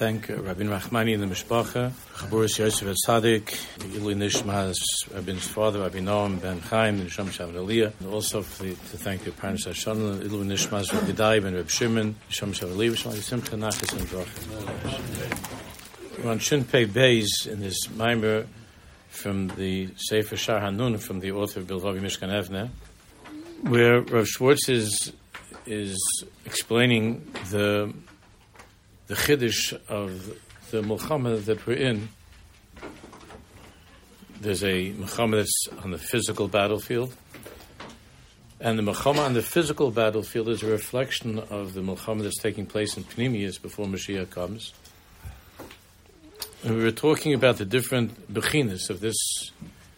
thank Rabbi Nachmani and the Mishpacha, Chaburis Yosef Tzadik, the Ilui Nishmas, Rabbi's father, Rabbi Noam Ben Chaim, and Nisham Shavon Aliyah, and also to thank the parents of Shana, Ilui Nishmas, Rabbi Dai Ben Reb Shimon, Nisham Shavon Aliyah, Shema Simcha Nachas and Brachas. We're on Shin Pei Beis in this Maimer from the Sefer Shar Hanun, from the author of Bilvavi Mishkan Evne, where Rav Schwartz is explaining the chiddush of the Milchama that we're in. There's a Milchama that's on the physical battlefield, and the Milchama on the physical battlefield is a reflection of the Milchama that's taking place in Pnimiyus before Mashiach comes. And we were talking about the different bechinas of this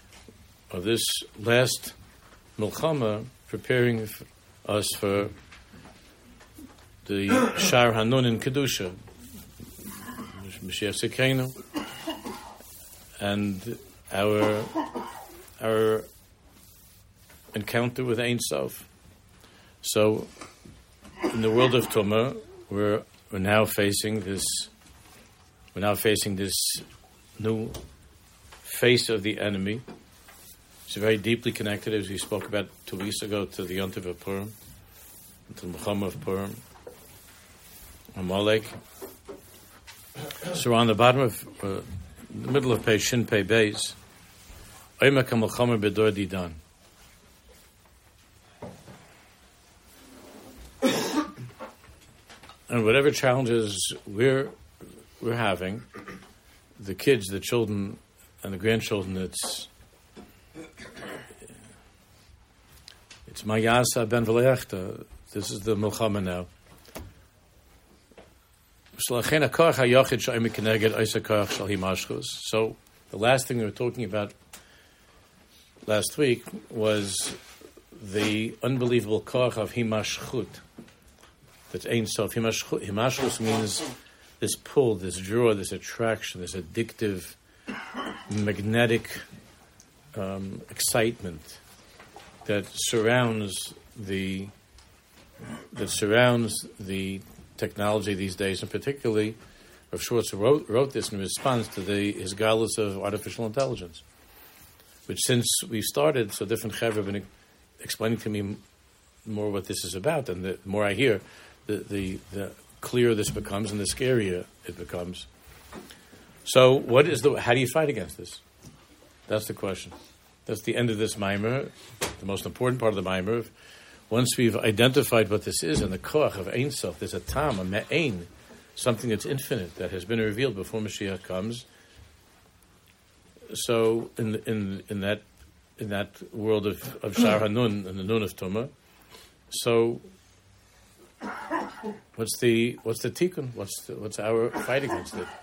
last Milchama, preparing us for the Shar Hanun in Kedusha, Mashiach Sekenu, and our encounter with Ein Sof. So, in the world of Tumah, we're now facing this new face of the enemy. It's very deeply connected, as we spoke about 2 weeks ago, to the Yontiv of Purim, to the Milchama of Purim, Amalek. So we're on the bottom of the middle of page Shin Pei Beis. Oimek HaMilchama B'dor Didan. And whatever challenges we're having, the kids, the children, and the grandchildren, it's Mayasa Ben V'leachta. This is the Milchama now. So the last thing we were talking about last week was the unbelievable koach of himashchut. That's Ein Sof. Himashchut means this pull, this draw, this attraction, this addictive, magnetic excitement that surrounds the technology these days, and particularly Rav Schwartz wrote this in response to his galus of artificial intelligence, which since we started, so different chevra have been explaining to me more what this is about, and the more I hear, the clearer this becomes and the scarier it becomes. So how do you fight against this? That's the question. That's the end of this Maimer, the most important part of the Maimer. Once we've identified what this is and the koach of Ein Sof, there's a tam, a me'ein, something that's infinite, that has been revealed before Mashiach comes. So in that world of Shar Hanun and the Nun of Tumah, so what's the tikkun? What's our fight against it?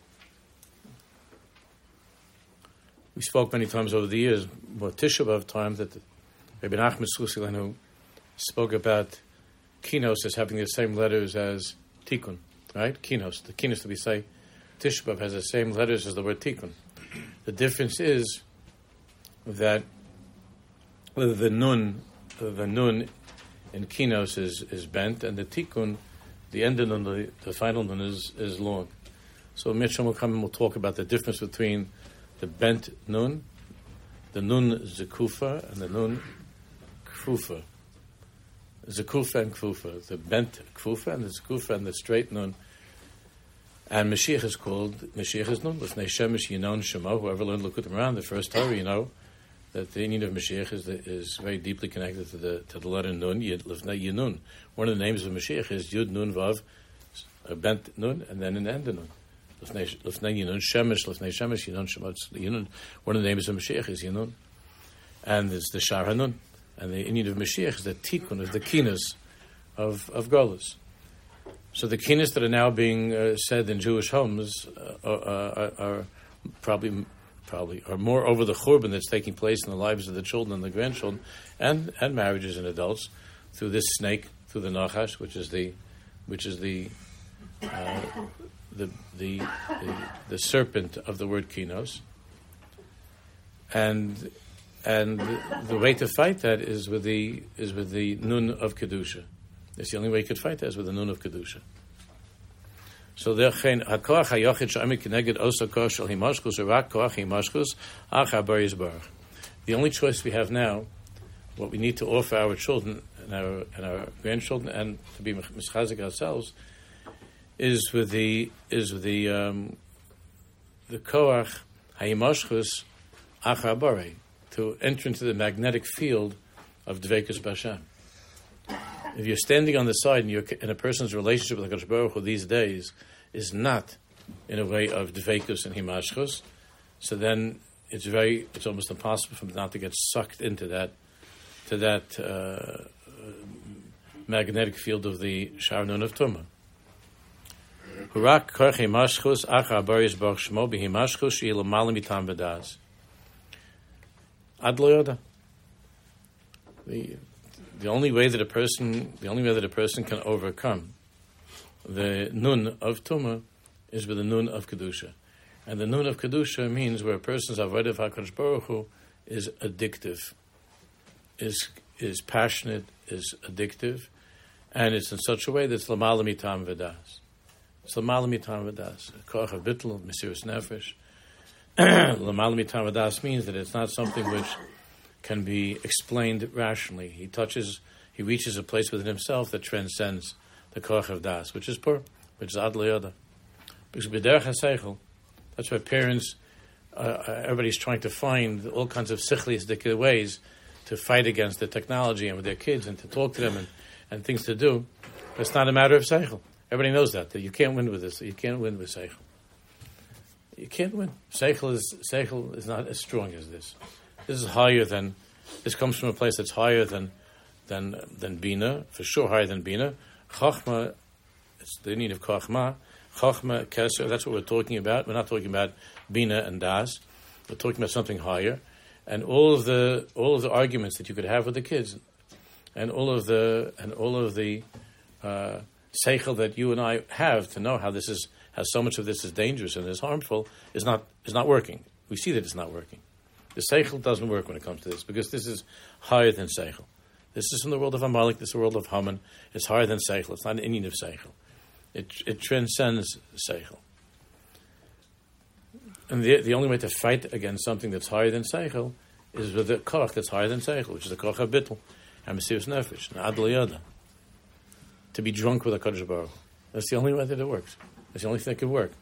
We spoke many times over the years, about Tisha B'Av time, that Rabbi Nachman Susilenu spoke about kinos as having the same letters as tikkun, right? Kinos, the kinos that we say, Tisha B'Av has the same letters as the word tikkun. The difference is that whether the nun in kinos is bent, and the tikkun, the end of nun, the final nun is long. So Mitchell will come and we'll talk about the difference between the bent nun, the nun zekufa, and the nun kfufa. Zekufa and Kfufa, the bent Kfufa and the Zekufa and the straight Nun. And Mashiach is called Mashiach is Nun. L'fnei Shemesh Yinon Shemo. Whoever learned Likutei Moharan, the first Torah, you know that the meaning of Mashiach is very deeply connected to the letter Nun. L'fnei Yinun. One of the names of Mashiach is Yud Nun Vav, a bent Nun, and then an end Nun. L'fnei Yinun Shemesh, L'fnei Shemesh Yinon Shemo. Yinun. One of the names of Mashiach is Yinun, and it's the Shar Hanun. And the Indian of Mashiach is the tikkun, of the kinas of Golus. So the kinas that are now being said in Jewish homes are probably are more over the churban that's taking place in the lives of the children and the grandchildren, and marriages and adults, through this snake, through the nachash, which is the serpent of the word kinos, and the way to fight that is with the nun of kedusha. It's the only way you could fight that is with the nun of kedusha. So the only choice we have now, what we need to offer our children and our grandchildren, and to be mischazik ourselves, is with the koach hayimashchus achar bare, to enter into the magnetic field of dveikus b'Hashem. If you're standing on the side and a person's relationship with HaKadosh Baruch Hu these days is not in a way of dveikus and himashchus, so then it's almost impossible for them not to get sucked into that magnetic field of the Sha'ar Nun of Tumah. Hurak korch himashchus achar baris baruch shmo b'himashchus she'il malam mitam v'das. Ad lo yoda. The only way that a person can overcome the nun of Tumah is with the nun of Kedusha. And the nun of Kedusha means where a person's avodah of HaKadosh Baruch Hu is addictive, is passionate, is addictive, and it's in such a way that it's l'mala mitam v'das. It's l'mala mitam v'das. Koach of bittul, Mesiras Nefesh. L'mala mitam v'das means that it's not something which can be explained rationally. He reaches a place within himself that transcends the koach of das, which is pur, which is ad le'yoda. Because b'derech haseichel, that's why parents, everybody's trying to find all kinds of sichlistic ways to fight against the technology and with their kids and to talk to them and things to do. But it's not a matter of seichel. Everybody knows that you can't win with this. You can't win with seichel. You can't win. Seichel is not as strong as this. This is higher than. This comes from a place that's higher than bina, for sure higher than bina. Chachma, it's the need of chachma. Chachma, keser. That's what we're talking about. We're not talking about bina and das. We're talking about something higher, and all of the arguments that you could have with the kids, and all of the seichel that you and I have to know how so much of this is dangerous and is harmful is not working. We see that it's not working. The seichel doesn't work when it comes to this, because this is higher than seichel. This is from the world of Amalek, this is the world of Haman. It's higher than seichel. It's not an Indian of seichel. It transcends seichel. And the only way to fight against something that's higher than seichel is with a koch that's higher than seichel, which is the koch of bittul, and Mesiras Nefesh, and ad l'yoda. To be drunk with a HaKadosh Baruch Hu. That's the only way that it works. That's the only thing that could work.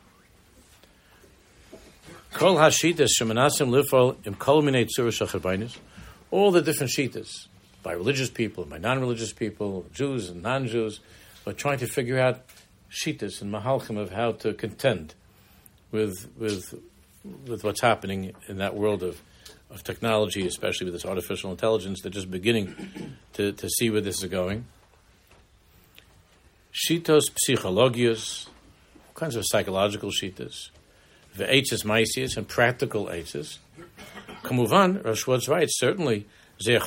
Kol hashitas shemenasim lifol im kol minei tzuros shacharbaynis. All the different shitas, by religious people, by non-religious people, Jews and non-Jews, are trying to figure out shitas and mahalchim of how to contend with what's happening in that world of technology, especially with this artificial intelligence. They're just beginning to see where this is going. Shitos psychologios, all kinds of psychological shitas. The H's, Maisias, and practical H's. Kamuvan, Rosh Schwartz writes, certainly, it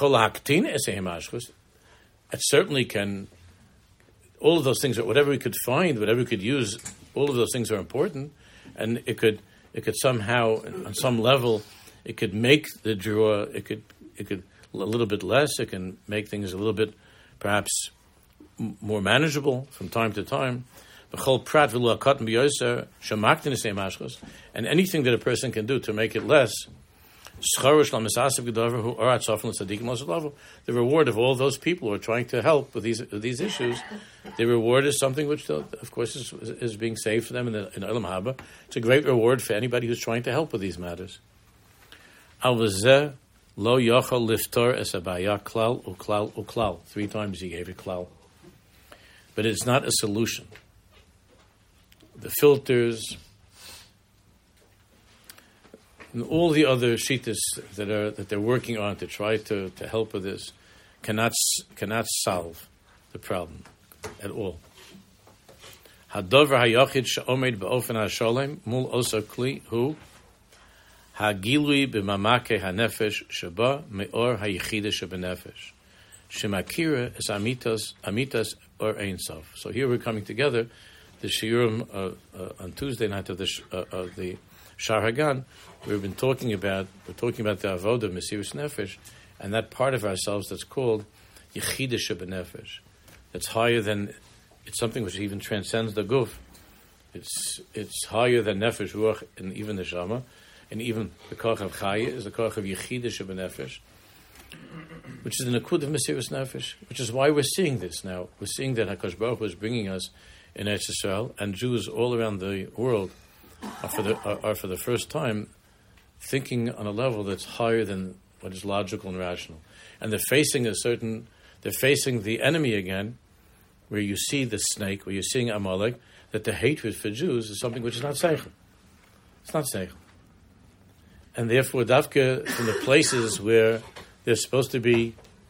certainly can, all of those things, whatever we could find, whatever we could use, all of those things are important, and it could somehow, on some level, it could make the draw, it could a little bit less, it can make things a little bit, perhaps, more manageable from time to time. And anything that a person can do to make it less, the reward of all those people who are trying to help with these issues, the reward is something which, of course, is being saved for them in Olam Haba. It's a great reward for anybody who's trying to help with these matters. Lo yochel liftor es abaya klal uklal uklal. 3 times he gave it klal. But it's not a solution. The filters and all the other shitas that they're working on to try to help with this cannot solve the problem at all. Hadover hayochid she'omed be'ofen ha'sholem mul osa kli hu hagilui b'mamake hanefesh sheba me'or hayichida shebenefesh shemakira es amitas or ein sof. So here we're coming together. The shiurim on Tuesday night of the Shar Hagan, we're talking about the avodah of Mesiras Nefesh, and that part of ourselves that's called Yechida Shebenefesh. That's higher than, it's something which even transcends the guf. It's higher than nefesh, ruach, and even the shama, and even the koach of chaya is the koach of yechida shebenefesh, which is the nakud of Mesiras Nefesh, which is why we're seeing this now. We're seeing that HaKadosh Baruch Hu is bringing us in Eretz Yisrael, and Jews all around the world are for the first time thinking on a level that's higher than what is logical and rational. And they're facing the enemy again, where you see the snake, where you're seeing Amalek, that the hatred for Jews is something which is not seichel. It's not seichel. And therefore, Dafka, from the places where there's supposed to be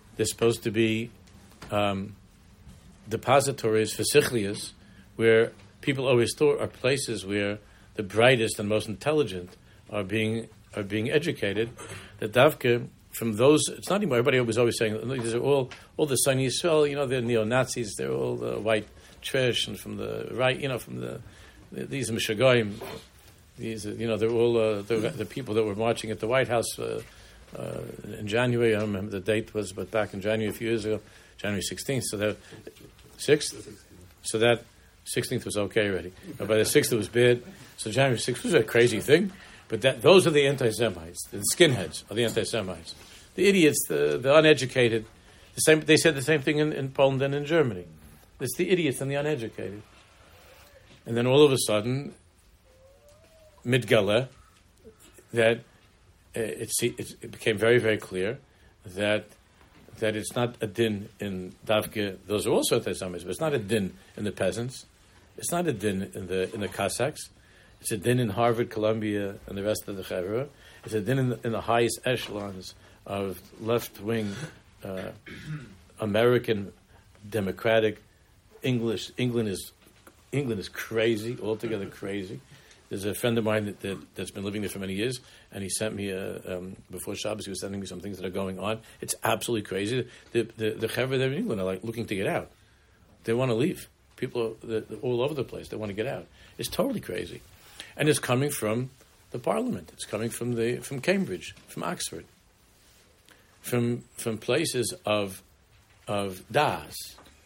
depositories for sichlias, where people always thought are places where the brightest and most intelligent are being educated. That Dafka, from those, it's not anymore. Everybody was always saying these are all the Sunni Yisrael. They're neo-Nazis. They're all the white trash, and from the right, these are Mishagoyim. These, they're all the people that were marching at the White House in January. I don't remember the date was, but back in January a few years ago, January 16th. So that 6th. So that 16th was okay already. But by the 6th it was bad. So January 6th was a crazy thing. But those are the anti-Semites. The skinheads are the anti-Semites. The idiots, the uneducated. They said the same thing in Poland and in Germany. It's the idiots and the uneducated. And then all of a sudden, Midgala, that it became very, very clear that it's not a din in Davke. Those are also anti-Semites, but it's not a din in the peasants. It's not a din in the Cossacks. It's a din in Harvard, Columbia, and the rest of the Chevra. It's a din in the highest echelons of left-wing American democratic English. England is crazy, altogether crazy. There's a friend of mine that's been living there for many years, and he sent me before Shabbos. He was sending me some things that are going on. It's absolutely crazy. The Chevra there in England are like looking to get out. They want to leave. People are all over the place. They want to get out. It's totally crazy, and it's coming from the Parliament. It's coming from Cambridge, from Oxford, from places of das,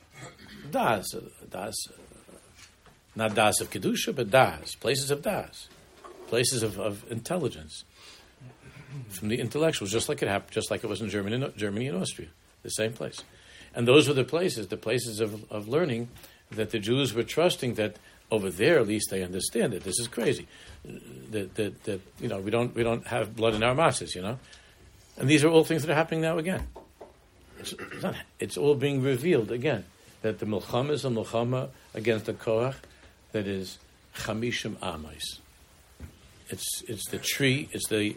not das of kedusha, but das, places of das, places of intelligence, from the intellectuals, just like it happened, just like it was in Germany and Austria, the same place, and those were the places of learning that the Jews were trusting that over there at least they understand that this is crazy, that we don't have blood in our masses, and these are all things that are happening now again. It's all being revealed again that the milchama is a milchama against the koach that is chamishim amos. It's the tree. It's the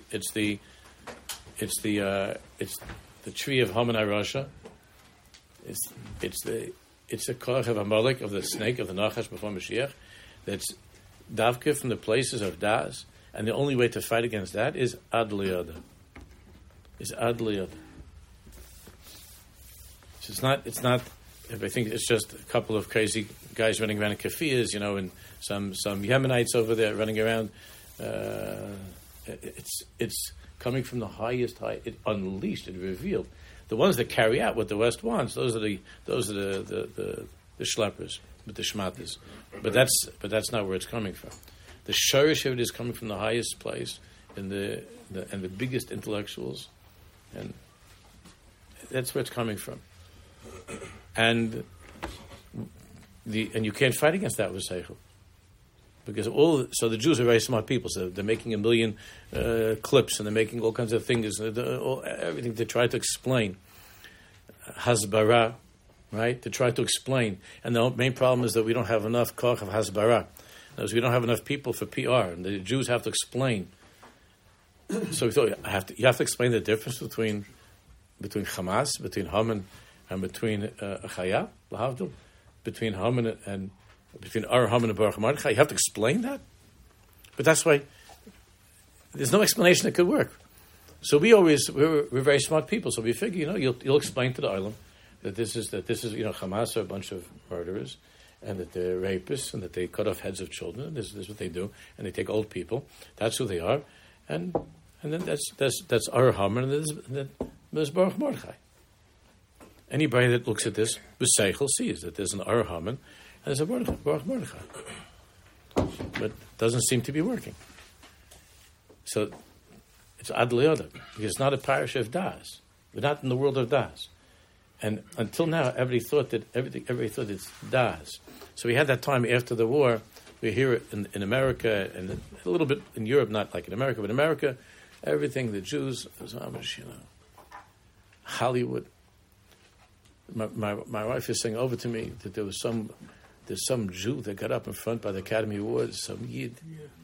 tree of Haman HaRasha. It's the koach of Amalek, of the snake, of the Nachash before Mashiach. That's davke from the places of das, and the only way to fight against that is ad liyada. So it's not. I think it's just a couple of crazy guys running around in kafiyas, and some Yemenites over there running around. It's coming from the highest high. It unleashed. It revealed. The ones that carry out what the West wants. Those are the schleppers, with the shmatas. But that's not where it's coming from. The shorish of it is coming from the highest place and the biggest intellectuals, and that's where it's coming from. And you can't fight against that with seichel, because so the Jews are very smart people. So they're making a million clips, and they're making all kinds of things, everything to try to explain hasbara, right? To try to explain, and the main problem is that we don't have enough koch of hasbara. We don't have enough people for PR, and the Jews have to explain. So we thought you have to explain the difference between Hamas, between Haman, and between Chaya, Lahavdil, between Haman and between our Haman and Baruch Mordechai. You have to explain that, but that's why there's no explanation that could work. So we're very smart people. So we figure, you'll explain to the Olam that this is Hamas are a bunch of murderers, and that they're rapists, and that they cut off heads of children. This is what they do, and they take old people. That's who they are, and then that's our Haman, and there's Baruch Mordechai. Anybody that looks at this with seichel sees that there's an Ar Haman and there's a Baruch Mordechai. but it doesn't seem to be working. So it's ad le'odam, because it's not a parish of das. We're not in the world of das. And until now, everybody thought it's das. So we had that time after the war. We hear it in America and a little bit in Europe, not like in America, but in America, everything, the Jews, Hollywood. My wife is saying over to me that there's some Jew that got up in front by the Academy Awards, some Yid,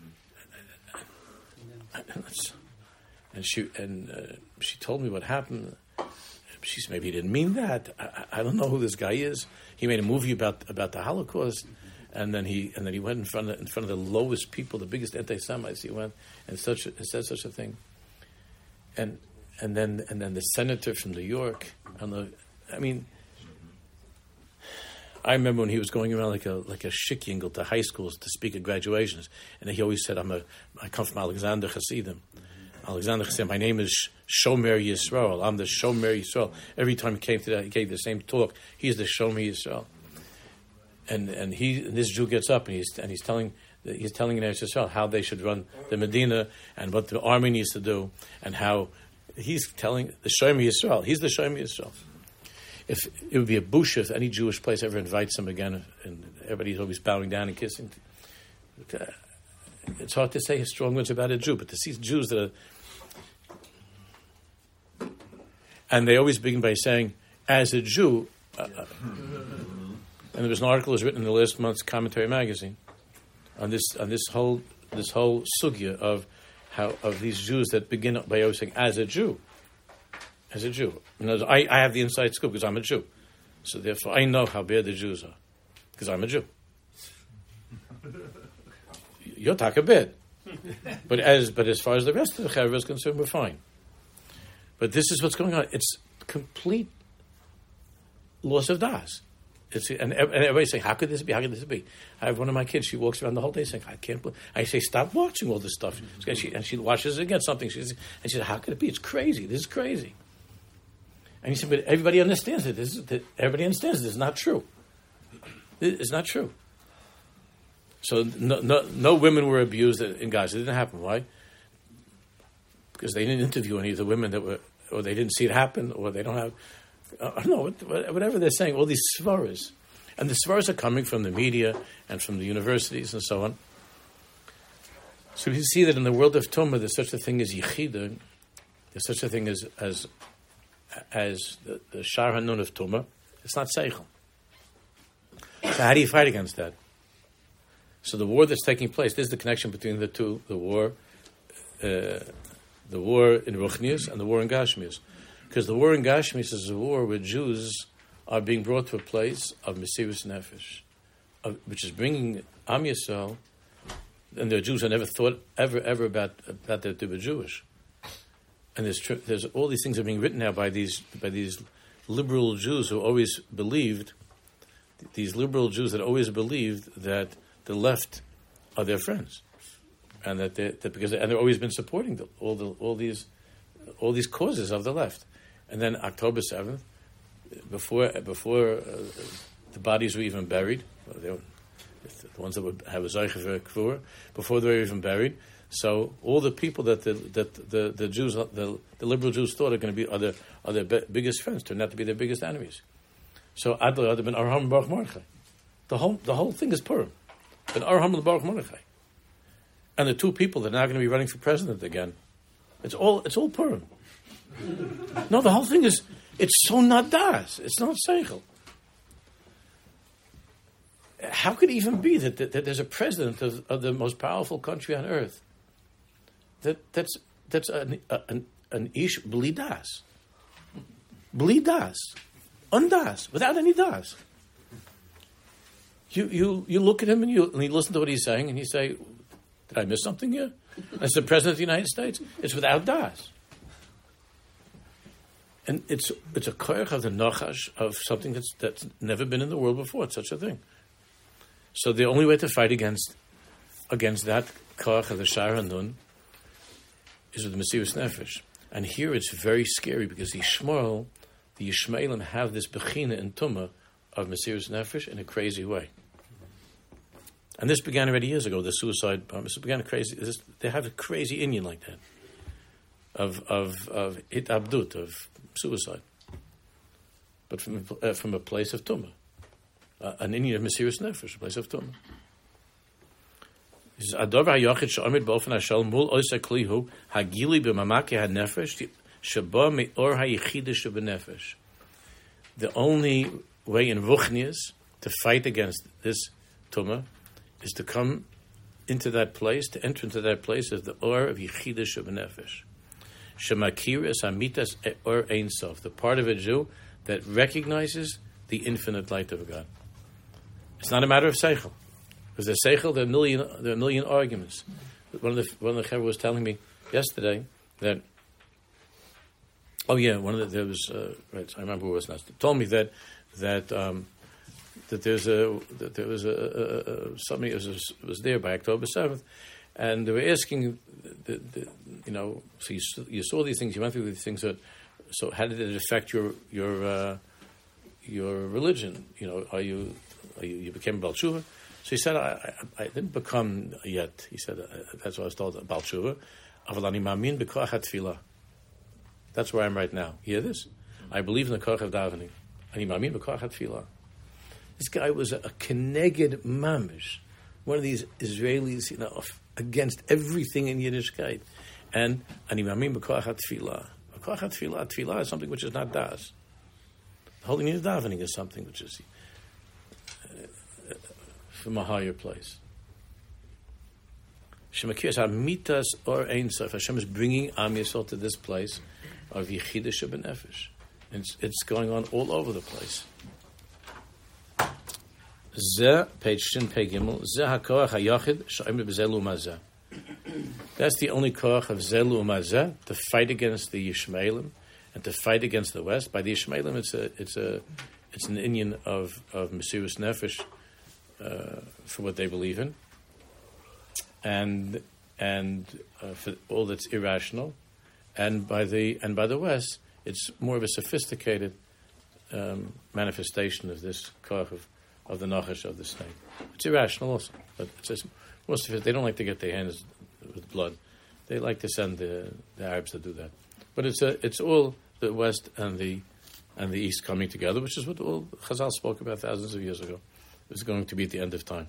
and she told me what happened. She said maybe he didn't mean that. I don't know who this guy is. He made a movie about the Holocaust, and then he went in front of the lowest people, the biggest anti-Semites. He went and said such a thing, and then the senator from New York. I remember when he was going around like a shikyingle to high schools to speak at graduations, and he always said, "I come from Alexander Hasidim." Alexander said, "My name is Shomer Yisrael. I'm the Shomer Yisrael." Every time he came to that, he gave the same talk. He's the Shomer Yisrael. And this Jew gets up and he's telling in Eretz Yisrael how they should run the Medina and what the army needs to do, and how he's telling the Shomer Yisrael. He's the Shomer Yisrael. If it would be a bush if any Jewish place ever invites him again, and everybody's always bowing down and kissing. It's hard to say strong words about a Jew, but to see Jews that are... And they always begin by saying, as a Jew... and there was an article that was written in the last month's Commentary magazine on this whole sugya of these Jews that begin by always saying, as a Jew. As a Jew. I have the inside scoop because I'm a Jew. So therefore I know how bad the Jews are. Because I'm a Jew. You'll talk a bit. But as far as the rest of the Chaver is concerned, we're fine. But this is what's going on. It's complete loss of das. And everybody's saying, how could this be? How could this be? I have one of my kids, she walks around the whole day saying, I can't believe. I say, stop watching all this stuff. And she watches it again, something. She says, how could it be? It's crazy. This is crazy. And he said, but everybody understands it. Everybody understands this is not true. It's not true. So no women were abused in Gaza. It didn't happen. Why? Because they didn't interview any of the women that were, or they didn't see it happen, or they don't have, I don't know, whatever they're saying, all these svaras. And the svaras are coming from the media and from the universities and so on. So you see that in the world of Tumah, there's such a thing as Yechida, there's such a thing as the Shar HaNun of Tumah. It's not Seichel. So how do you fight against that? So the war that's taking place, there's the connection between the two, the war in Ruchnius and the war in Gashmius. Because the war in Gashmius is a war where Jews are being brought to a place of Mesirus Nefesh, which is bringing Am Yisrael, and the Jews have never thought ever about that they were Jewish. And there's all these things are being written now by these liberal Jews who always believed, these liberal Jews that always believed that the left are their friends, and that they've always been supporting all these causes of the left. And then October 7th, before the bodies were even buried, the ones that would have a Zeicher Kvur, before they were even buried. So all the people that the Jews, the liberal Jews thought are going to be are their biggest friends turned out to be their biggest enemies. So Adler had been Arham Baruch Mordechai. The whole thing is Purim. But Arham Baruch Mordechai. And the two people that are now going to be running for president again, it's all Purim. No, the whole thing is, it's so not das. It's not seichel. How could it even be that there's a president of the most powerful country on earth that's an ish bli das, undas, without any das? You look at him and you listen to what he's saying and you say, did I miss something here? That's the president of the United States. It's without das. And it's a koyach of the nachash of something that's never been in the world before. It's such a thing. So the only way to fight against that koyach of the Shar HaNun is with the Mesirus Nefesh. And here it's very scary because the Yishmaelim have this bechina in Tumah of Mesirus Nefesh in a crazy way. And this began already years ago, the suicide bomb. This began crazy. They have a crazy Indian like that, of abdut, of suicide. But from a place of tumah. An Indian of Mesiras Nefesh, a place of tumah. He says, Adover hayochid she'omid b'ofen hashal mul oiseh klihu hagili b'mamake hanefesh sheba me'or hayichida shebenefesh. The only way in Ruchnias to fight against this tumah is to come into that place, to enter into that place of the or of yichida shebenefesh. Shemakiras amitas or ein sof, the part of a Jew that recognizes the infinite light of God. It's not a matter of seichel. Because the seichel, there are a million arguments. One of the Chaver was telling me yesterday that, right, I remember who was not, told me that there was somebody was there by October 7th, and they were asking, so you saw these things, you went through these things, so how did it affect your religion? You became Baal Tshuva? So he said, I didn't become yet. He said, that's what I was told, Baal Tshuva. Aval ani ma'amin b'koach hatfilah. That's where I am right now. Hear this? I believe in the koach of davening. Ani ma'amin b'koach hatfilah. This guy was a keneged mamish, one of these Israelis, against everything in Yiddishkeit. And ani ma'amin b'koach hatfilah. B'koach hatfilah is something which is not das. The holding in davening is something which is from a higher place. Shemakir mitas or ein sof. Hashem is bringing Am Yisrael to this place of yichida shebenefesh. It's going on all over the place. Zeh page shin pei gimel. Zeh hakoach hayachid she'omed b'zelu mazeh. That's the only koach of zelu mazeh, to fight against the Yishmaelim and to fight against the West. By the Yishmaelim, it's an Indian of Mesiras Nefesh. For what they believe in, and for all that's irrational, and by the West, it's more of a sophisticated manifestation of this koach of the nachash of the snake. It's irrational also, but it's just most of it. They don't like to get their hands with blood. They like to send the Arabs to do that. But it's all the West and the East coming together, which is what all Chazal spoke about thousands of years ago. Is going to be at the end of time.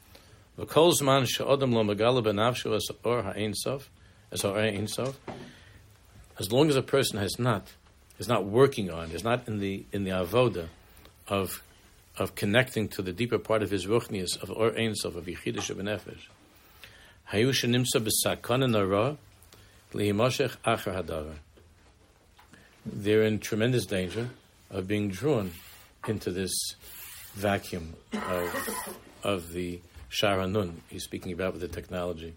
As long as a person is not working on, is not in the avoda of connecting to the deeper part of his ruchnius of or ein sof of yichida shebenefesh, hayu shenimsa b'sakana nara lihimoshech acher hadavar. They're in tremendous danger of being drawn into this vacuum of the Shar HaNun he's speaking about with the technology.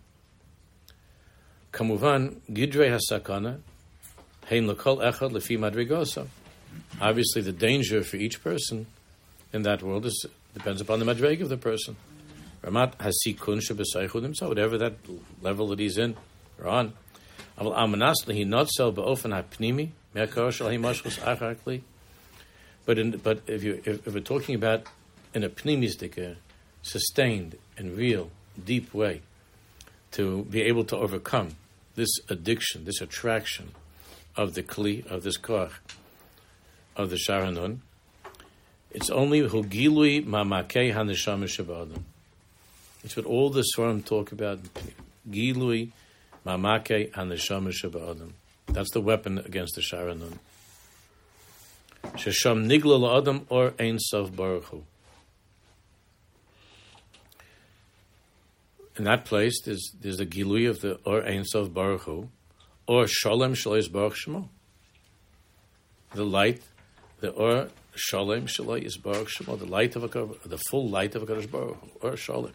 Kamuvan gidrei hasakana hein lekol echad lefi madrigosa. Obviously, the danger for each person in that world depends upon the madrig of the person. Ramat hasikun shebesaychud himself, whatever that level that he's in or on. Aval amanas lehi notzel beofen hapnimi me'akor shel himashchus acharkli. But if we're talking about in a pnimistic, sustained and real, deep way, to be able to overcome this addiction, this attraction of the kli, of this koach, of the Shar HaNun, it's only hugilui mamakei haneshama sheba'adam. It's what all the Svarim talk about. Gilui mamakei haneshama sheba'adam. That's the weapon against the Shar HaNun. Shesham nigla la'adam or ein sof baruch hu. In that place, there's the gilui of the or ein sof baruch hu, or shalom shalois baruch shemo. The light, the or shalom shalois baruch shemo, the light of the full light of HaKadosh Baruch Hu, or shalom.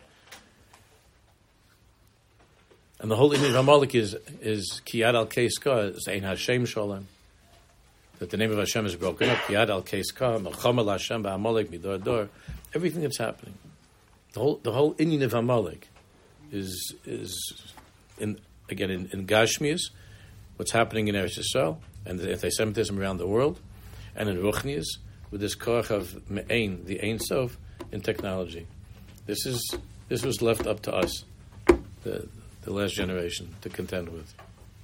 And the whole image of Amalek is Kiyad al Keiska, is Ein Hashem Shalom. That the name of Hashem is broken up. Kiyad al Keiska, Melchama Hashem ba'Amalek midor dor. Everything that's happening, the whole Indian of Amalek is in Gashmias, what's happening in Eretz Yisrael and the anti-Semitism around the world, and in Ruchnias with this koach of Me'ain, the Ein Sof, in technology. This This was left up to us, the last generation, to contend with.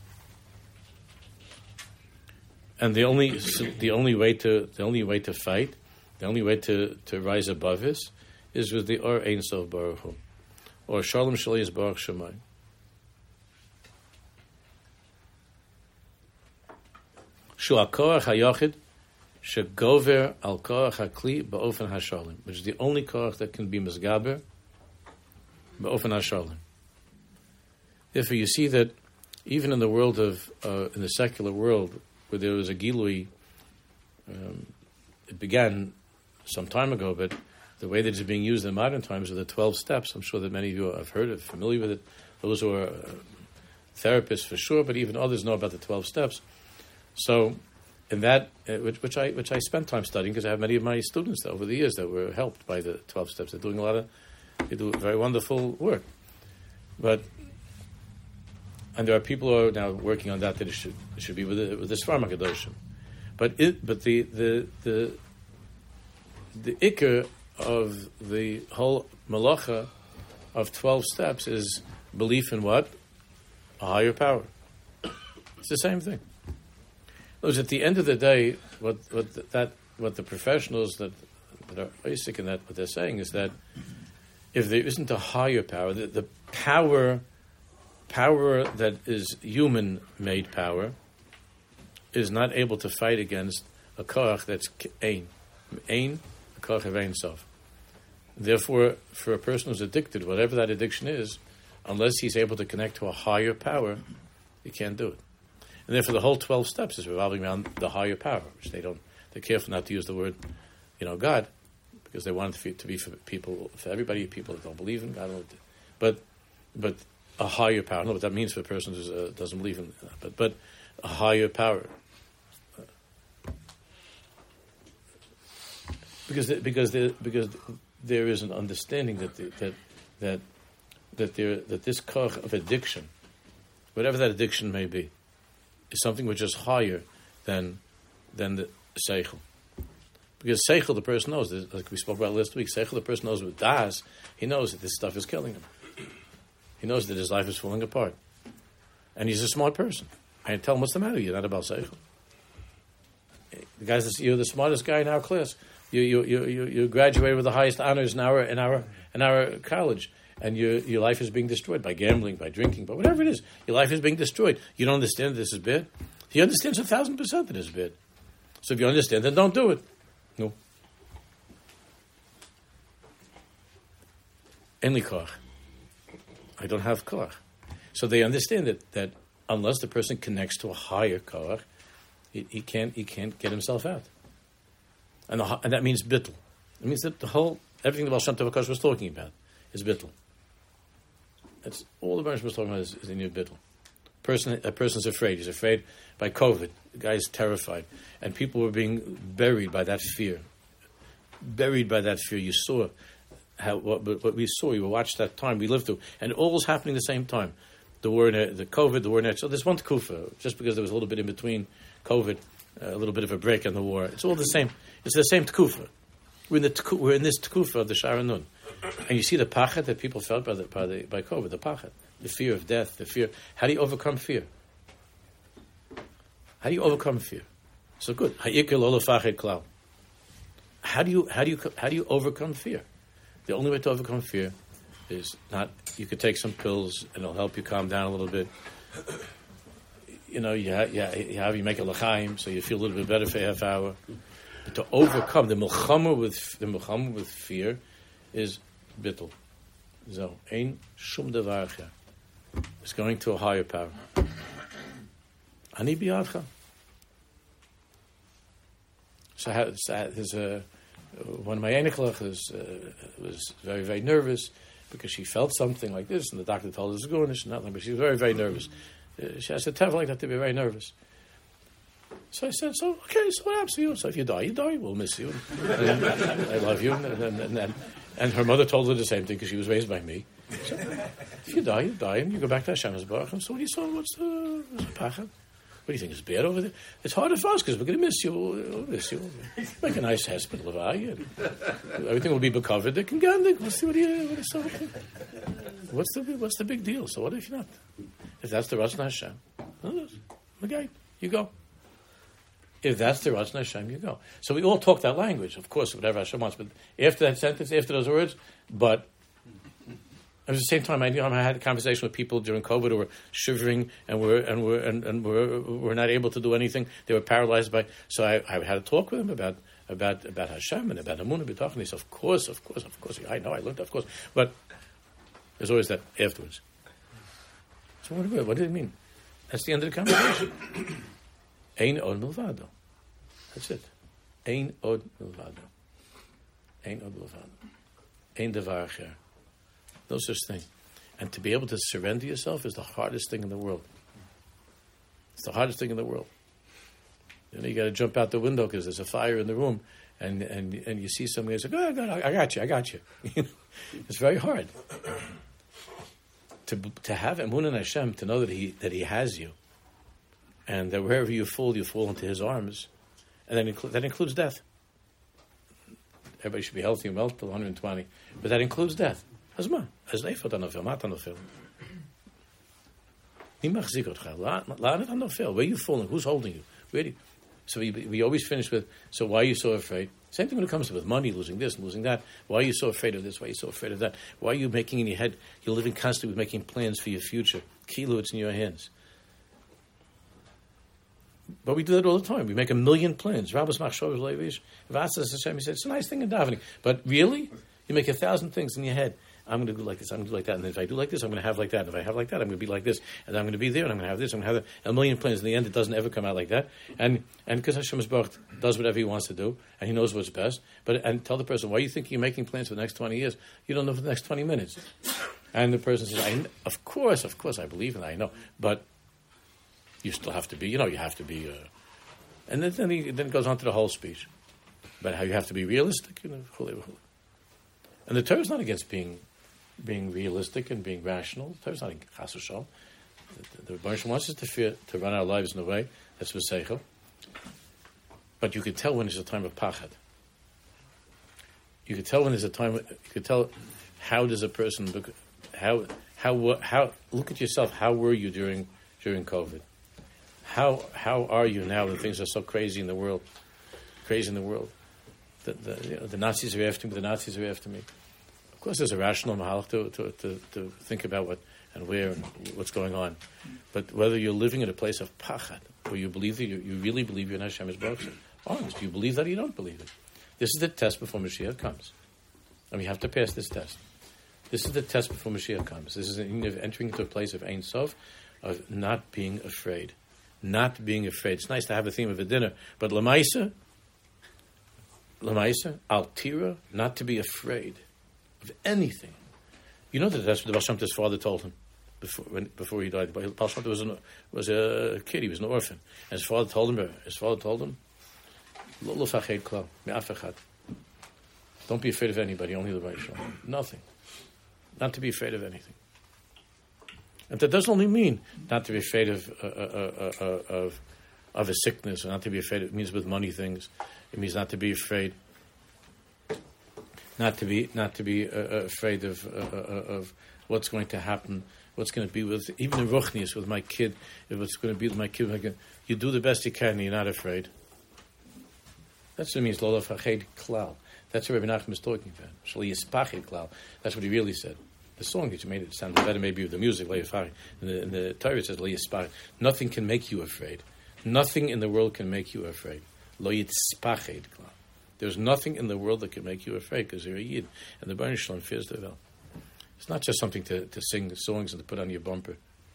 And the only way to fight, the only way to rise above this, is with the Or Ein Sof Baruch Hu, or Shalom Shali Baruch Shemayim. Shu HaKorach HaYachid Shegover Al Korach HaKli Ba'ofen HaShalim, which is the only Korach that can be Mizgaber Ba'ofen HaShalim. Therefore, you see that even in the world of in the secular world, where there was a Gilui, it began some time ago, but the way that it's being used in modern times are the 12 steps. I'm sure that many of you have heard of, familiar with it. Those who are therapists for sure, but even others know about the 12 steps. So, in that, which I spent time studying, because I have many of my students over the years that were helped by the 12 steps. They do very wonderful work. And there are people who are now working on that it should be with the Sfarim HaKadoshim. But the ikar of the whole malacha of 12 steps is belief in what? A higher power. It's the same thing. Because at the end of the day, what the professionals that are basic in that, what they're saying is that if there isn't a higher power, the power that is human-made power is not able to fight against a koach that's ein, a koach of Ein Sof. Therefore, for a person who's addicted, whatever that addiction is, unless he's able to connect to a higher power, he can't do it. And therefore, the whole 12 steps is revolving around the higher power, which they're careful not to use the word, God, because they want it to be for people, for everybody, people that don't believe in God, but a higher power. I don't know what that means for a person who doesn't believe in that, but a higher power. Because there is an understanding that this koach of addiction, whatever that addiction may be, is something which is higher than the seichel. Because seichel, the person knows, like we spoke about last week, seichel, the person knows with das, he knows that this stuff is killing him. He knows that his life is falling apart. And he's a smart person. I tell him, what's the matter? You're not about seichel. The guys, you're the smartest guy in our class. You graduated with the highest honors in our college, and your life is being destroyed by gambling, by drinking, by whatever it is. Your life is being destroyed. You don't understand that this is bad? He understands 1,000% that it's bad. So if you understand, then don't do it. No. Enli koach. I don't have koach. So they understand that unless the person connects to a higher koach, he can't get himself out. And that means bittul. It means that everything the Baal Shem Tov HaKadosh was talking about is bittul. That's all the Baal Shem was talking about is in your bittul. A person's afraid. He's afraid by COVID. The guy's terrified. And people were being buried by that fear. You saw what we saw. You watched that time we lived through. And all was happening at the same time. The COVID, the war. So there's one tekufa. Just because there was a little bit in between COVID, a little bit of a break in the war. It's all the same. It's the same tekufa. We're in this tekufa of the Shara Nun. And you see the pachet that people felt by COVID, the pachet. The fear of death, the fear. How do you overcome fear? How do you overcome fear? So good. How do you overcome fear? The only way to overcome fear is not. You could take some pills and it'll help you calm down a little bit. You make a l'chaim, so you feel a little bit better for a half hour. But to overcome the milchama with fear is bittul. So ein shum davar acher. It's going to a higher power. Ani biyadcha. So there's one of my einiklach was very, very nervous because she felt something like this, and the doctor told her it's going, it's nothing, but she was very, very nervous. She has a temper like that to be very nervous. So I said, so what happens to you? So if you die, we'll miss you. And I love you. And her mother told her the same thing because she was raised by me. So, if you die, and you go back to Hashem's Baruch. And so what do you saw? What's the pachet? do you think, it's bad over there? It's harder for us because we're going to miss you. We'll miss you. Make a nice hospital of everything will be covered. They can go in there. What's the big deal? So what if you're not? If that's the Ratzon Hashem, okay, you go. If that's the Ratzon Hashem, you go. So we all talk that language, of course, whatever Hashem wants. But after that sentence, after those words, but at the same time, I had a conversation with people during COVID who were shivering and were not able to do anything. They were paralyzed by. So I had a talk with them about Hashem and about Amunah B'tachon. They said, of course. I know, I learned, of course. But there's always that afterwards. So what did it mean? That's the end of the conversation. Ein od milvado. That's it. Ein od milvado. Ein od milvado. Ein davar acher. No such thing. And to be able to surrender yourself is the hardest thing in the world. It's the hardest thing in the world. You got to jump out the window because there's a fire in the room, and you see somebody who's like, oh, God, I got you. It's very hard. To have Emunah in Hashem, to know that He has you, and that wherever you fall into His arms, and that includes death. Everybody should be healthy and well till 120, but that includes death. As leifot anofel, mat anofel. Where are you falling? Who's holding you? So we always finish with, so why are you so afraid? Same thing when it comes with money, losing this, losing that. Why are you so afraid of this? Why are you so afraid of that? Why are you making in your head, you're living constantly with making plans for your future. Kilo, it's in your hands. But we do that all the time. We make 1,000,000 plans. Rabbos machshavos lo yivish. Hashem, he said, it's a nice thing in davening. But really, you make 1,000 things in your head. I'm going to do like this, I'm going to do like that, and if I do like this, I'm going to have like that, and if I have like that, I'm going to be like this, and I'm going to be there, and I'm going to have this, I'm going to have that. 1,000,000 plans. In the end, it doesn't ever come out like that. And because Hashem does whatever He wants to do, and He knows what's best, and tell the person, why are you thinking you're making plans for the next 20 years? You don't know for the next 20 minutes. And the person says, of course, I believe in that, I know, but you still have to be, you have to be, and then it goes on to the whole speech about how you have to be realistic, And the Torah is not against being realistic and being rational. The Torah is not chas v'shalom. The Rebbeinu wants us to run our lives in a way that's v'seichel. But you could tell when there's a time of pachad. You could tell when there's a time. You could tell how does a person look. How look at yourself. How were you during COVID? How are you now that things are so crazy in the world? The Nazis are after me. The Nazis are after me. Of course, there's a rational mahalach to think about what and where and what's going on. But whether you're living in a place of pachad, where you believe that you really believe you're in Hashem's boxer, honest, do you believe that or you don't believe it? This is the test before Mashiach comes. And we have to pass this test. This is the test before Mashiach comes. This is entering into a place of Ein Sof, of not being afraid. Not being afraid. It's nice to have a theme of a dinner, but Lamaisa, Altira, not to be afraid of anything. You know that that's what the Baal Shem Tov's father told him before he died. Baal Shem Tov was a kid, he was an orphan. And his father told him, Lo lefachad klal, me'af echad. Don't be afraid of anybody, only the right Shalom. Nothing. Not to be afraid of anything. And that doesn't only mean not to be afraid of a sickness, or not to be afraid. It means with money things. It means not to be afraid. Not to be afraid of what's going to happen. What's going to be with even the ruchnius with my kid. What's going to be with my kid. You do the best you can. And you're not afraid. That's what it means. Lo lefachad klal. That's what Rabbi Nachman is talking about. Shlo yispachad klal. That's what he really said. The song that you made it sound better maybe with the music. In the Torah it says lo yispachad. Nothing can make you afraid. Nothing in the world can make you afraid. Lo yispachad klal. There's nothing in the world that can make you afraid because you're a Yid. And the Baruch Shalom fears the Vel. It's not just something to sing songs and to put on your bumper.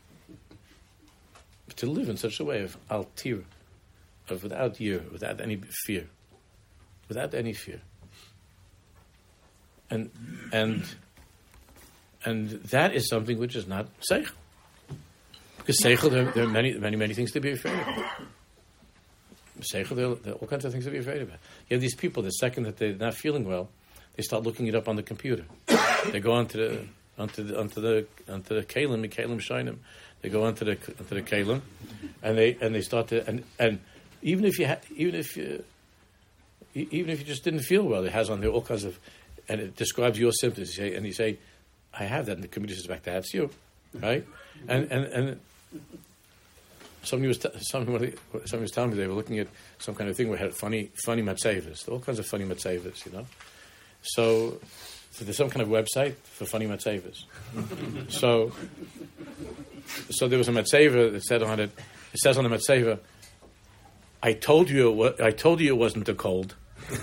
But to live in such a way of altir, of without any fear. Without any fear. And that is something which is not seichel. Because seichel, there are many things to be afraid of. Seichel, there are all kinds of things to be afraid about. You have these people, the second that they're not feeling well, they start looking it up on the computer. They go onto the kalim shinim. They go into the kelim, and they start to and even if you just didn't feel well, it has on there all kinds of, and it describes your symptoms. You say, I have that, and the community says back, that's you, right? And somebody was telling me they were looking at some kind of thing where it had funny matzevas, all kinds of funny matzevas, So there's some kind of website for funny matzevas. so there was a matzeva that said on it. It says on the matzeva, I told you it wasn't a cold.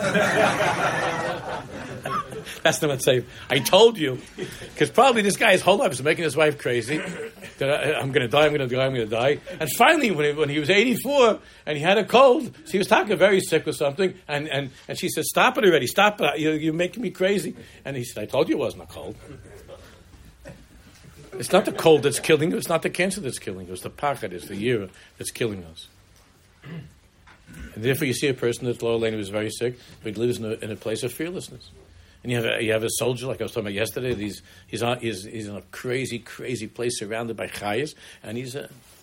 That's the matzeva. I told you, because probably this guy his whole life is making his wife crazy. That I'm going to die. And finally, when he was 84 and he had a cold, so he was talking very sick or something, and she said, "Stop it already! Stop it! You're making me crazy." And he said, "I told you it wasn't a cold. It's not the cold that's killing you. It's not the cancer that's killing you. It's the pachad, it's the yira that's killing us." And therefore, you see a person that's low lane who is very sick, but lives in a place of fearlessness. And you have a soldier, like I was talking about yesterday. He's in a crazy place surrounded by chayas, and he's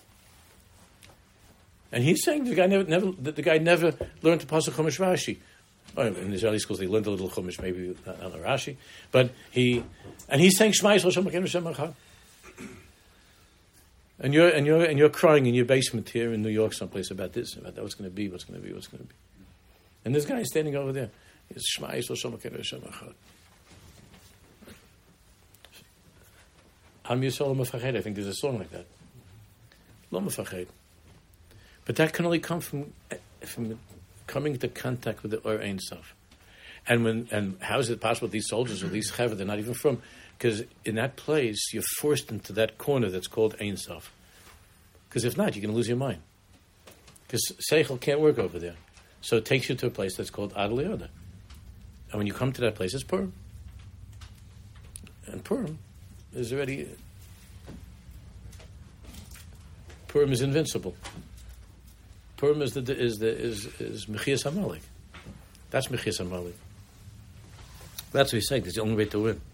saying the guy never learned to pasuk Chumash Rashi. Oh, in the Israeli schools, they learned a little Chumash, maybe not a Rashi, but he's saying Shema Yisrael Shem Elokeinu Shem Echad. And you're crying in your basement here in New York, someplace about this, about that. What's going to be? And this guy is standing over there. It's Shema Yisrael Shem Elokeinu Shem Echad. Am Yisrael Lo Mefached. I think there's a song like that. Lo Mefached. But that can only come from coming into contact with the Or Ein Sof. And how is it possible these soldiers or these chaver, they're not even from? Because in that place, you're forced into that corner that's called Ein Sof. Because if not, you're going to lose your mind. Because Seichel can't work over there. So it takes you to a place that's called Ad Le'oda. And when you come to that place, it's Purim. And Purim is already... Purim is invincible. Purim is Mechias HaMalek. That's Mechias HaMalek. That's what he's saying. That's the only way to win.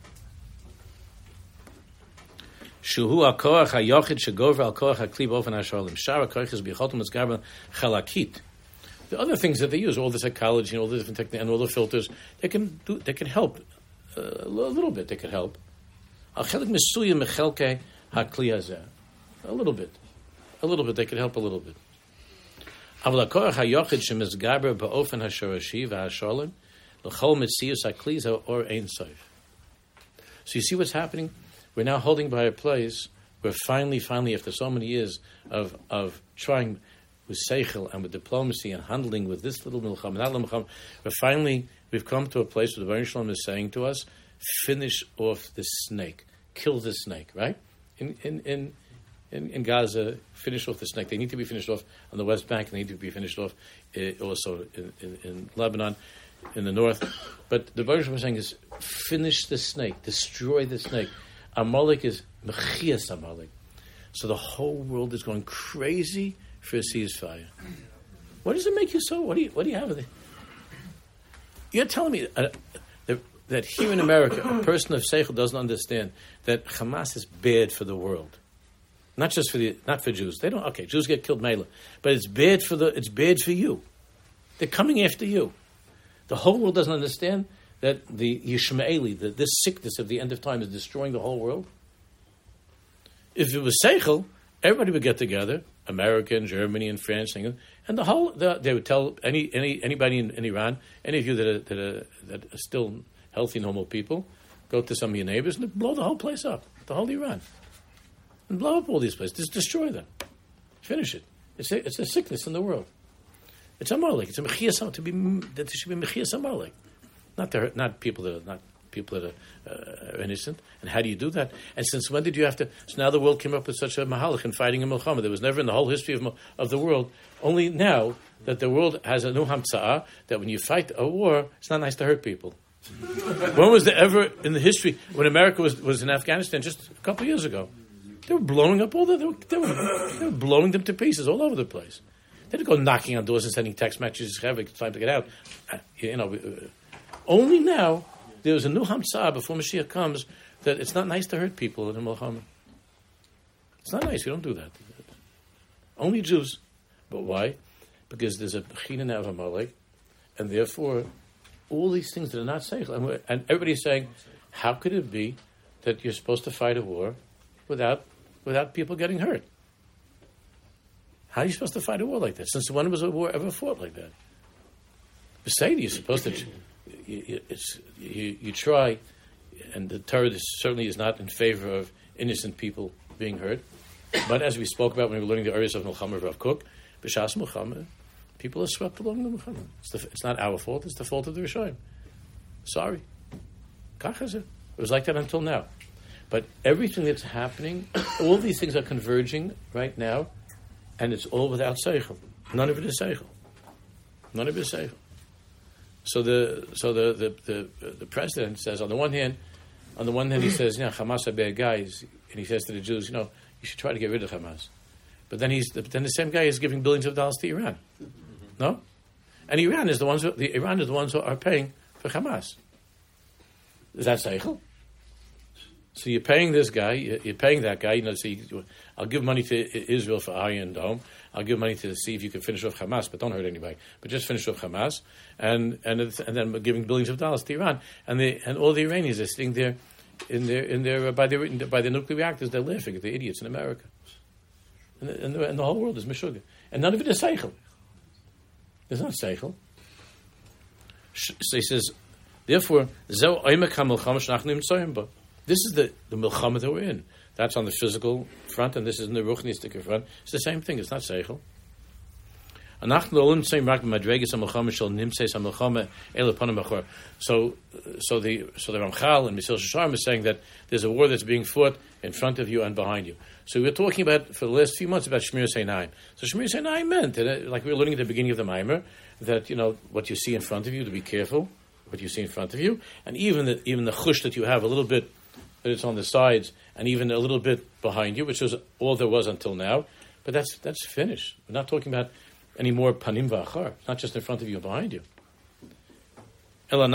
Shuhu al-koach ha-yochid shegover al-koach ha-kli b'ofen ha-shalom. Shara koach is b'yichotem etzgarba chalakit. The other things that they use, all the psychology and all the different techniques and all the filters, they can help a little bit. They can help. Al-chelik mesuyim mechelkei ha-kli hazeh. A little bit. They can help a little bit. Aval ha-koach ha-yochid shemizgarba b'ofen ha-shorashi v'ha-shalom l'chol metzius ha-kli zeh or ein sof. So you see what's happening? We're now holding by a place where finally, after so many years of trying with seichel and with diplomacy and handling with this little milcham and that little milcham, we've come to a place where the Baruch Shalom is saying to us, finish off this snake, kill this snake, right? In Gaza, finish off the snake. They need to be finished off on the West Bank. They need to be finished off also in Lebanon, in the north. But the Baruch Shalom is saying is, finish the snake, destroy the snake. Amalek is Mechias Amalek. So the whole world is going crazy for a ceasefire. What does it make you so? What do you have with it? You're telling me that here in America, a person of Seichel doesn't understand that Hamas is bad for the world. Not for Jews. They don't. Okay, Jews get killed, Mela, but it's bad for you. They're coming after you. The whole world doesn't understand that the Yishmaeli, this sickness of the end of time is destroying the whole world. If it was Seichel, everybody would get together, America and Germany and France, England, and they would tell anybody in Iran, any of you that are still healthy, normal people, go to some of your neighbors and blow the whole place up, the whole Iran. And blow up all these places. Just destroy them. Finish it. It's a sickness in the world. It's Amalek. It's a Mechias Amalek. That should be Mechias Amalek. Not people that are innocent. And how do you do that? And since when did you have to? So now the world came up with such a mahalach and fighting in Milchama. There was never in the whole history of the world. Only now that the world has a new hamtza'ah that when you fight a war, it's not nice to hurt people. When was there ever in the history when America was in Afghanistan just a couple of years ago? They were blowing up they were blowing them to pieces all over the place. They didn't go knocking on doors and sending text messages. It's time to get out. Only now, there's a new hamtzah before Mashiach comes that it's not nice to hurt people in the Milchama. It's not nice. We don't do that. Only Jews. But why? Because there's a Bechina now of Amalek, and therefore all these things that are not seichel. And everybody's saying, how could it be that you're supposed to fight a war without people getting hurt? How are you supposed to fight a war like that? Since when was a war ever fought like that? Besides, you're supposed to you try, and the Torah certainly is not in favor of innocent people being hurt. But as we spoke about when we were learning the areas of Milchama of Rav Kook, B'Shas Milchama, people are swept along the Milchama. It's not our fault, it's the fault of the Rishonim. Sorry. Kach is it. It was like that until now. But everything that's happening, all these things are converging right now, and it's all without seichel. None of it is seichel. None of it is seichel. So the president says, on the one hand he says, Hamas are bad guys, and he says to the Jews, you should try to get rid of Hamas. But then the same guy is giving billions of dollars to Iran. No? And Iran is the ones who are paying for Hamas. Is that seichel? So you're paying this guy, you're paying that guy, I'll give money to Israel for Iron Dome, I'll give money to see if you can finish off Hamas, but don't hurt anybody, but just finish off Hamas, and then giving billions of dollars to Iran, and all the Iranians are sitting there by the nuclear reactors, they're laughing at the idiots in America. And the whole world is Meshuggah. And none of it is seichel. It's not seichel. So he says, therefore, this is the milchama that we're in. That's on the physical front, and this is in the ruchnistic front. It's the same thing. It's not seichel. So the Ramchal and Mesil Sharm is saying that there's a war that's being fought in front of you and behind you. So we're talking about, for the last few months, about Shmir Seinaim. So Shmir Seinaim meant, like we were learning at the beginning of the Maimer, that, what you see in front of you, to be careful what you see in front of you, and even the chush that you have a little bit, that it's on the sides, and even a little bit behind you, which was all there was until now, but that's finished. We're not talking about any more panim v'achar. It's not just in front of you and behind you. Where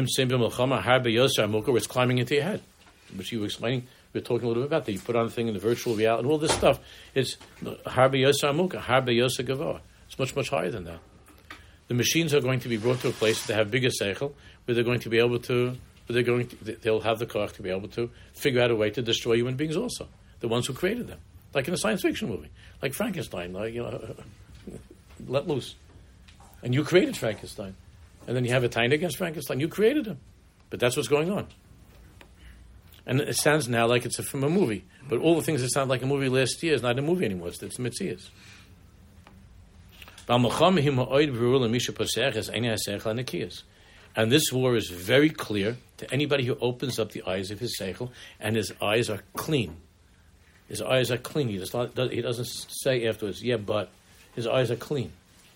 it's climbing into your head, which you were explaining. We were talking a little bit about that. You put on a thing in the virtual reality and all this stuff. It's harbe yosa amukah, harbe yosa gavah. It's much, much higher than that. The machines are going to be brought to a place that have bigger seichel, where they're going to be able to, they'll have the koach to be able to figure out a way to destroy human beings also. The ones who created them. Like in a science fiction movie. Like Frankenstein, let loose. And you created Frankenstein. And then you have a taina against Frankenstein. You created him. But that's what's going on. And it sounds now like it's from a movie. But all the things that sound like a movie last year is not a movie anymore. It's Metzias. And this war is very clear to anybody who opens up the eyes of his seichel, and his eyes are clean. His eyes are clean. He doesn't say afterwards, yeah, but his eyes are clean.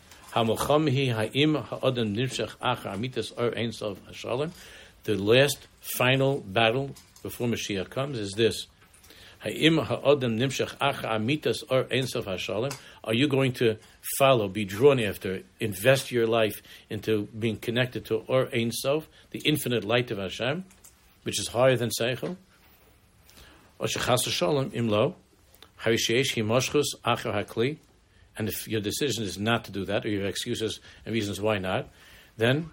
The last final battle before Mashiach comes is this. Are you going to follow, be drawn after, invest your life into being connected to Or Ein Sof, the infinite light of Hashem, which is higher than Seichel? And if your decision is not to do that, or you have excuses and reasons why not, then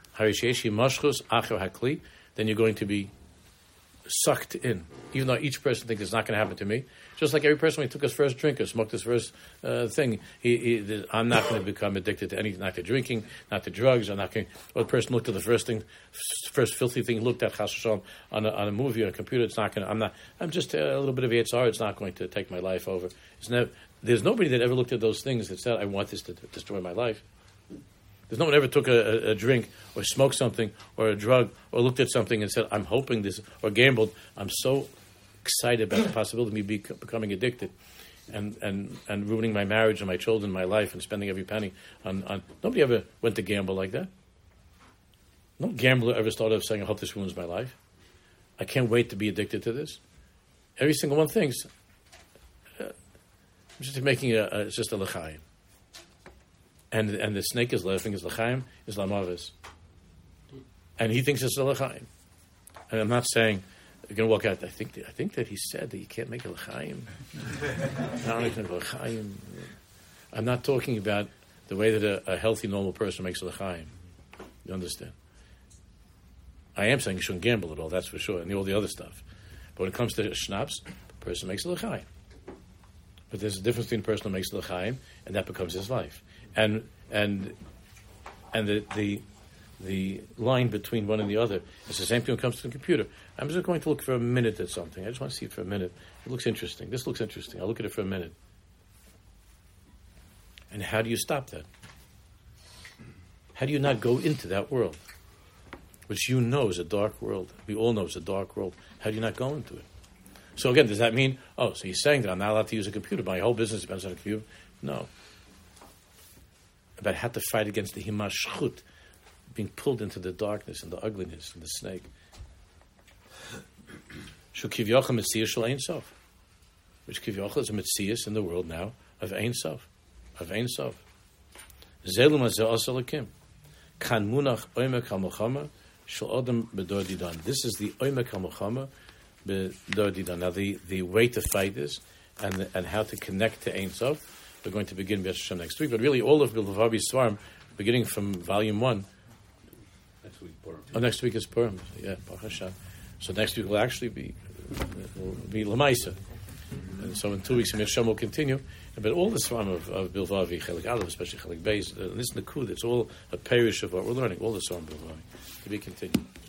then you're going to be sucked in. Even though each person thinks it's not going to happen to me. Just like every person when he took his first drink or smoked his first thing, I'm not going to become addicted to anything, not to drinking, not to drugs. I'm not going. Or the person looked at the first filthy thing he looked at Chas v'Shalom on a movie or a computer. It's not going to. I'm just a little bit of Yitzhar. It's not going to take my life over. There's nobody that ever looked at those things that said, I want this to destroy my life. There's no one ever took a drink or smoked something or a drug or looked at something and said, I'm hoping this, or gambled. I'm so excited about the possibility of me becoming addicted and ruining my marriage and my children, my life, and spending every penny on. Nobody ever went to gamble like that. No gambler ever started off saying, I hope this ruins my life. I can't wait to be addicted to this. Every single one thinks, I'm just making it's just a l'chaim. And the snake is laughing, is l'chaim, is lamavis. And he thinks it's a l'chaim. And I'm not saying You're going to walk out. I think that he said that you can't make a l'chaim. I'm not talking about the way that a healthy, normal person makes a l'chaim. You understand? I am saying you shouldn't gamble at all, that's for sure, and all the other stuff. But when it comes to schnapps, the person makes a l'chaim. But there's a difference between a person who makes a l'chaim, and that becomes his life. And the line between one and the other is the same thing when it comes to the computer. I'm just going to look for a minute at something. I just want to see it for a minute. It looks interesting. This looks interesting. I'll look at it for a minute. And how do you stop that? How do you not go into that world? Which you know is a dark world. We all know it's a dark world. How do you not go into it? So again, does that mean, so he's saying that I'm not allowed to use a computer. My whole business depends on a computer? No. About how to fight against the himashchut, being pulled into the darkness and the ugliness and the snake. Shu kivyocha metzias shel ein sof, which kivyocha is a metzias in the world now of ein sof, Zelu mazeh asa lakim, kan munach oimek hamachama shel adam bedor didan. This is the oimek hamachama bedor didan. Now the way to fight this and how to connect to ein sof, we're going to begin B'ez Hashem next week. But really, all of Bilvavi's Svarim, beginning from volume 1. Next week, Purim. Next week is Purim. Yeah, Baruch Hashem. So next week will actually be Lamaisa. And so in 2 weeks, Hashem will continue. But all the Svarim of Bilvavi, Chelik Aleph, especially Chelik Beis, this Nakud, it's all a parish of what we're learning. All the Svarim of Bilvavi. To be continued.